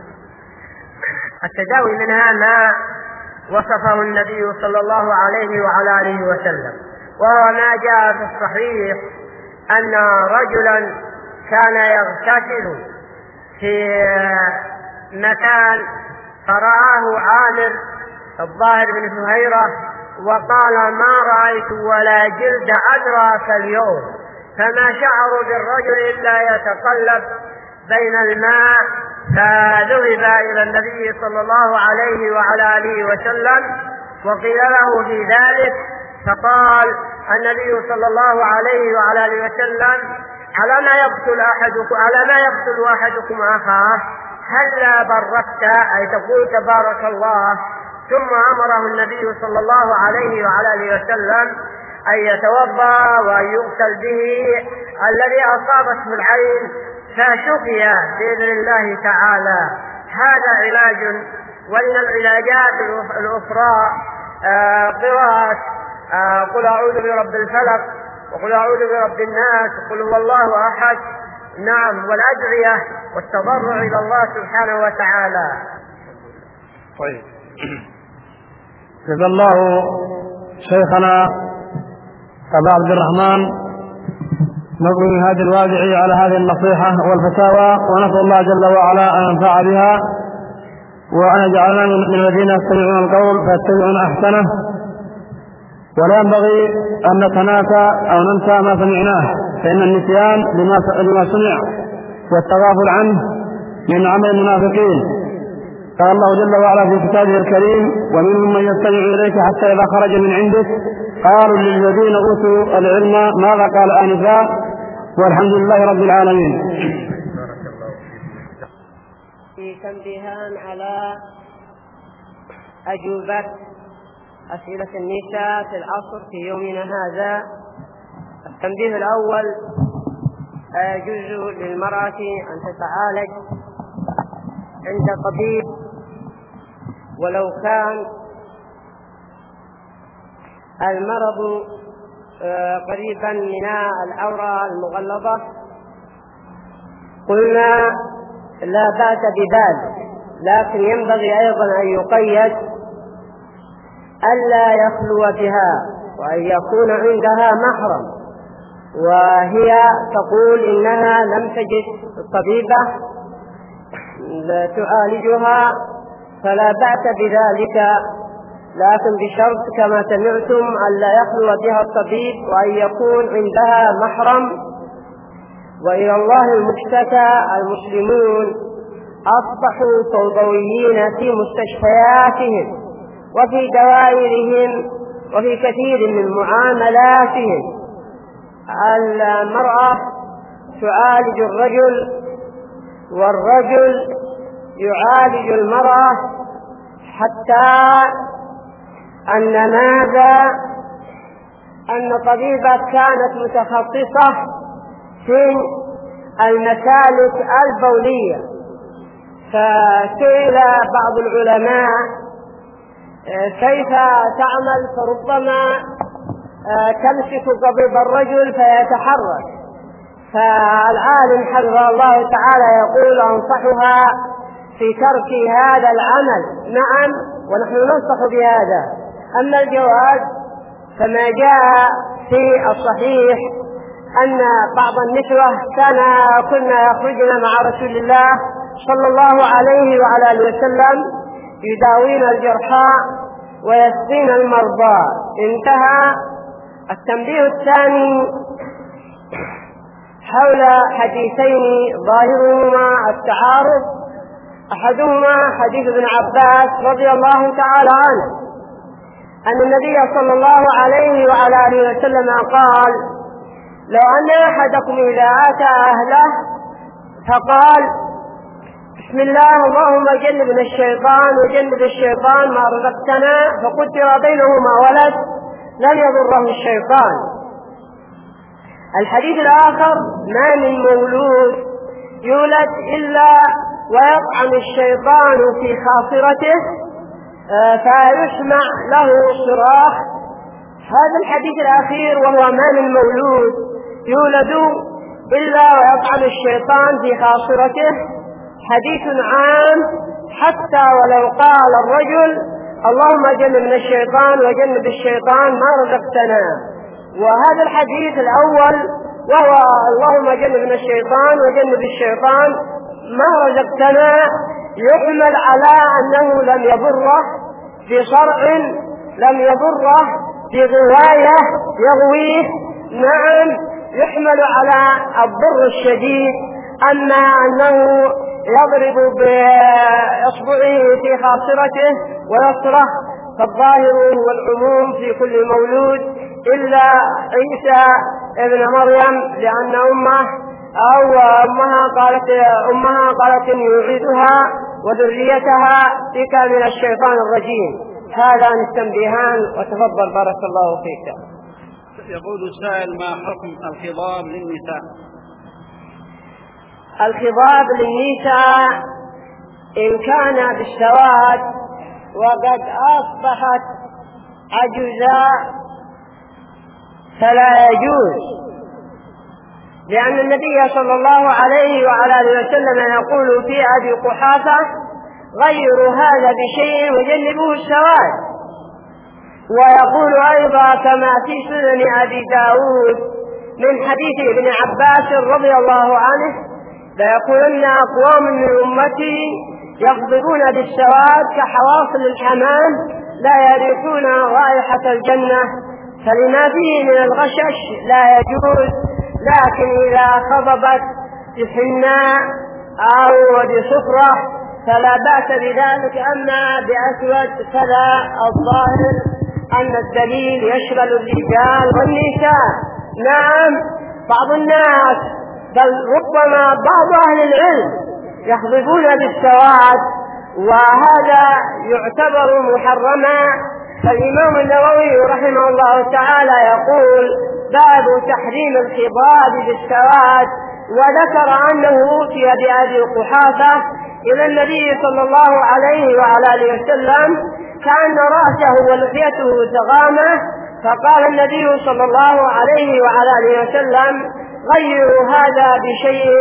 التداوي منها ما وصفه النبي صلى الله عليه وعلى آله وسلم، وهو ما جاء في الصحيح أن رجلا كان يغتسل في مكان فرآه عامر الظاهر بن زهيرة وقال ما رأيت ولا جلد أدرى كاليوم، فما شعروا بالرجل إلا يتقلب بين الماء، فذهب إلى النبي صلى الله عليه وعلى آله وسلم وقيل له في ذلك، فقال النبي صلى الله عليه وعلى آله وسلم على ما يقتل أحدكم أخاه هلا بركت، أي تقول تبارك الله. ثم أمره النبي صلى الله عليه وعلى آله وسلم أن يتوضأ وأن يغسل به الذي أصابته العين فشفي بإذن الله تعالى. هذا علاج. ومن العلاجات الأخرى قراءة قل أعوذ برب الفلق وقل أعوذ برب الناس وقل هو الله أحد. نعم، والأدعية والتضرع إلى الله سبحانه وتعالى. طيب، جزا الله شيخنا أبا عبد الرحمن نقول من هذه الوادعي على هذه النصيحة والفتاوى، ونسأل الله جل وعلا أن ينفع بها وأن يجعلنا من الذين يستمعون القول فيتبعون أحسنه. ولا ينبغي أن نتناسى أو ننسى ما سمعناه، فإن النسيان لما سمع والتغافل عنه من عمل المنافقين. قال الله جل وعلا في كتابه الكريم ومنهم من يستمع إليك حتى إذا خرج من عندك قالوا للذين أوتوا العلم ماذا قال آنفا، والحمد لله رب العالمين. في تنبيهان على أجوبة أسئلة النساء في العصر في يومنا هذا. التنبيه الأول: يجوز للمرأة أن تتعالج عند طبيب ولو كان المرض قريبا من الأورة المغلظة قلنا لا بأس بذلك، لكن ينبغي أيضا أن يقيد ألا يخلو بها وأن يكون عندها محرم، وهي تقول إنها لم تجد طبيبة تعالجها فلا بأس بذلك، لكن بشرط كما سمعتم ألا يخلو بها الطبيب وأن يكون عندها محرم. وإلى الله المشتكى، المسلمون أصبحوا فوضويين في مستشفياتهم وفي دوائرهم وفي كثير من معاملاتهم. المرأة تعالج الرجل والرجل يعالج المرأة، حتى أن طبيبة كانت متخصصة في المسالك البولية، فسئل بعض العلماء كيف تعمل، فربما تمسك قبض الرجل فيتحرك، فالعالم حفظه الله تعالى يقول أنصحها في ترك هذا العمل. نعم، ونحن ننصح بهذا. أما الجواز فما جاء في الصحيح أن بعض النسوة كنا يخرجن مع رسول الله صلى الله عليه وعلى آله وسلم يداوين الجرحى ويسقين المرضى. انتهى. التنبيه الثاني حول حديثين ظاهرهما التعارض. أحدهما حديث ابن عباس رضي الله تعالى عنه أن النبي صلى الله عليه وعلى آله وسلم قال: لو أن أحدكم إذا أتى أهله فقال: بسم الله اللهم جنبنا الشيطان وجنب الشيطان ما رزقتنا، فقدر بينهما ولد لم يضره الشيطان. الحديث الآخر: ما من مولود يولد إلا ويطعن الشيطان في خاصرته فيسمع له صراخ. هذا الحديث الأخير وهو ما من مولود يولد إلا ويطعن الشيطان في خاصرته حديث عام، حتى ولو قال الرجل: اللهم جنبنا الشيطان وجنب الشيطان ما رزقتنا. وهذا الحديث الأول وهو اللهم جنبنا الشيطان وجنب الشيطان ما رزقتنا يحمل على أنه لم يضره بشرع، لم يضره بغواية يغويه. نعم، يحمل على الضر الشديد، أما أنه يضرب بإصبعه في خاصرته ويصرخ، فالظاهر هو العموم في كل مولود إلا عيسى ابن مريم، لأن أمها قالت إن يعيدها وذريتها بك من الشيطان الرجيم. هذا التنبيهان، وتفضل بارك الله فيك. يقول السائل: ما حكم الخضاب للنساء؟ الخضاب للنساء إن كان بالسواد وقد أصبحت عجزاء فلا يجوز، لأن النبي صلى الله عليه وعلى آله وسلم يقول في أبي قحافة: غيروا هذا بشيء وجنبوه السواد. ويقول أيضا كما في سنن أبي داود من حديث ابن عباس رضي الله عنه: ليقولن أقوام من أمتي يخضرون بالسواد كحواصل الحمام لا يريحون رائحة الجنة، فلما فيه من الغشش لا يجوز، لكن إذا خضبت بحناء أو بصفرة فلا بأس بذلك. أما بأسود فلا. الظاهر أن الدليل يشمل الرجال والنساء. نعم، بعض الناس بل ربما بعض أهل العلم يخضبون بالسواد، وهذا يعتبر محرما. فالإمام النووي رحمه الله تعالى يقول: باب تحريم الخضاب بالسواد، وذكر أنه أوتي بأبي قحافة إلى النبي صلى الله عليه وعلى آله وسلم كأن رأسه ولحيته تغامة، فقال النبي صلى الله عليه وعلى آله وسلم: غيروا هذا بشيء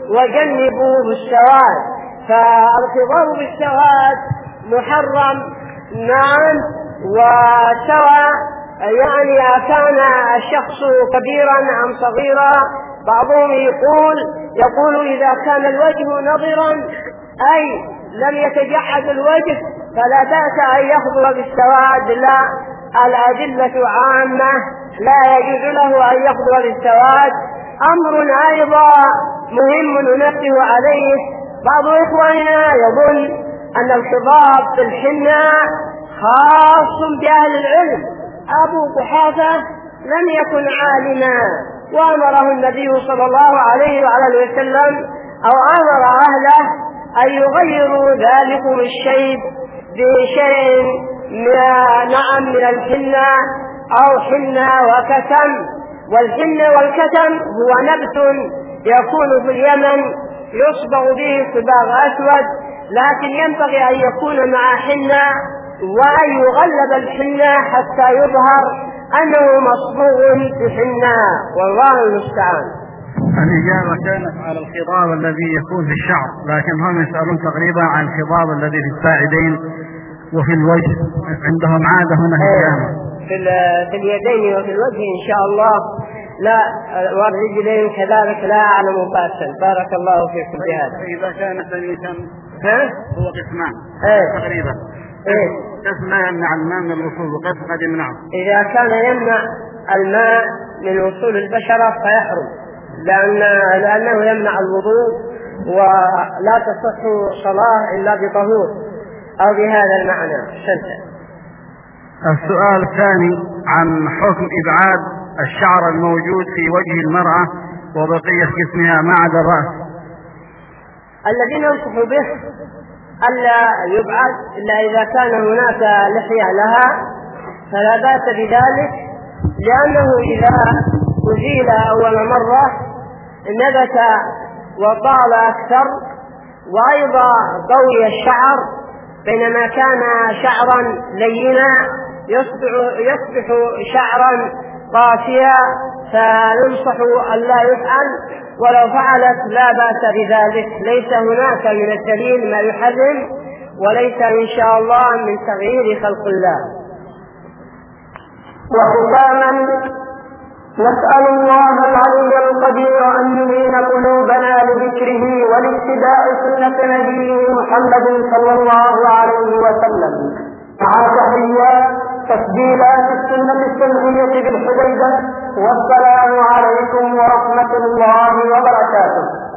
وجنبوا السواد. فالخضاب بالسواد محرم نعم، وسواء يعني كان الشخص كبيرا أم صغيرا. بعضهم يقول إذا كان الوجه نضرا أي لم يتجعد الوجه فلا بأس أن يخضر بالسواد. لا، الأدلة عامة، لا يجوز له أن يخضر بالسواد. أمر أيضا مهم ننبه عليه، بعض إخواننا يظن أن الخضاب في الحنة خاص بأهل العلم. أبو قحافة لم يكن عالما، وأمره النبي صلى الله عليه وعلى وسلم أو أمر أهله أن يغيروا ذلكم الشيب بشيء من الحنة أو حنة وكتم. والحنة والكتم هو نبت يكون في اليمن يصبغ به صباغ أسود، لكن ينبغي أن يكون مع حنة وأن يغلب الحنة حتى يظهر أنه مصبوغ بحنة، والله المستعان. الإجابة كانت على الخضاب الذي يكون في الشعر، لكن هم يسألون تقريبا عن الخضاب الذي في الساعدين وفي الوجه، عندهم عادة هنا في الجامعة. في اليدين وفي الوجه إن شاء الله لا، والرجلين كذلك لا أعلم بأسا. بارك الله فيكم بهذا. إذا كانت الإنسان هو قسمان تقريبا، قسم لا يمنع الماء من الوصول وقسم قد يمنعه. إذا كان يمنع الماء من وصول البشرة فيحرم، لأنه يمنع الوضوء ولا تصح صلاة إلا بطهور أو بهذا المعنى. السؤال الثاني عن حكم إبعاد الشعر الموجود في وجه المرأة وبقية جسمها ما عدا الرأس. الذي ننصح به ألا يبعد إلا إذا كان هناك لحية لها فلا بأس بذلك، لأنه إذا أزيل أول مرة نبت وطال أكثر، وأيضا قوي الشعر، بينما كان شعرا لينا يصبح شعرا قاسيا. فننصح ألا يفعل، ولو فعلت لا بأس بذلك. ليس هناك من الدليل ما يحرم، وليس إن شاء الله من تغيير خلق الله. وختاما نسأل الله العلي القدير أن يعين قلوبنا لذكره ولاتباع سنة نبيه محمد صلى الله عليه وسلم، مع تحيات تسجيلات السنة السلمية بالحديدة. والسلام عليكم ورحمة الله وبركاته.